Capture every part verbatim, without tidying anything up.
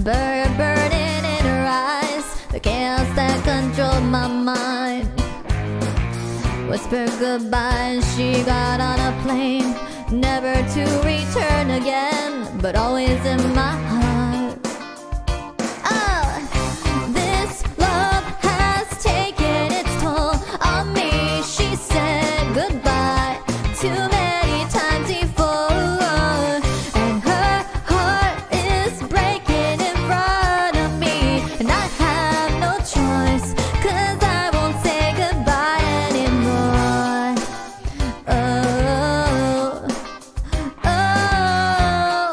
bird burning in her eyes, the chaos that controlled my mind. Whispered goodbye and she got on a plane, never to return again, but always in my heart. Oh, this love has taken its toll on me. She said goodbye too many times before, and her heart is breaking in front of me, and I have no choice, 'cause I won't say goodbye anymore. Oh, oh,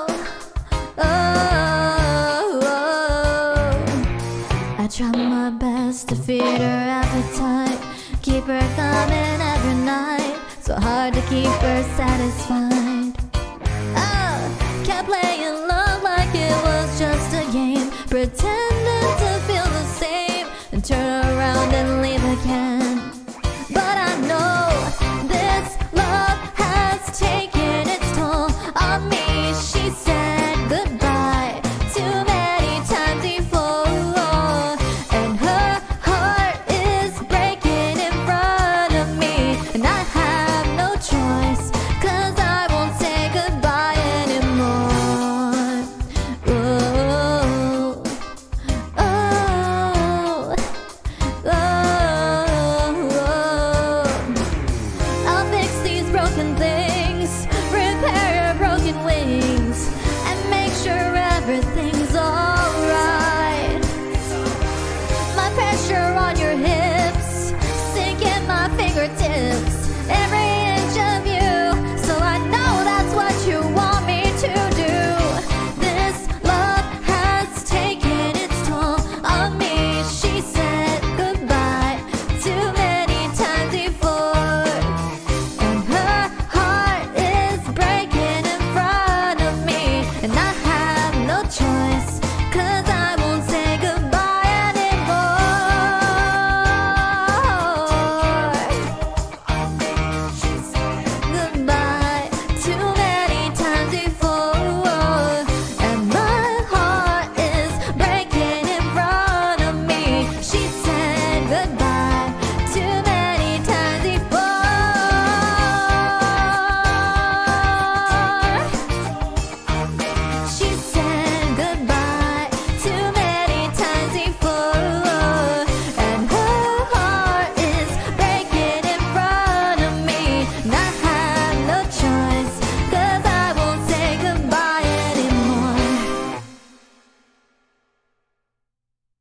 oh, oh. I try my best to feed her appetite, keep her coming every night, so hard to keep her satisfied. Oh, kept playing love like it was just a game, pretend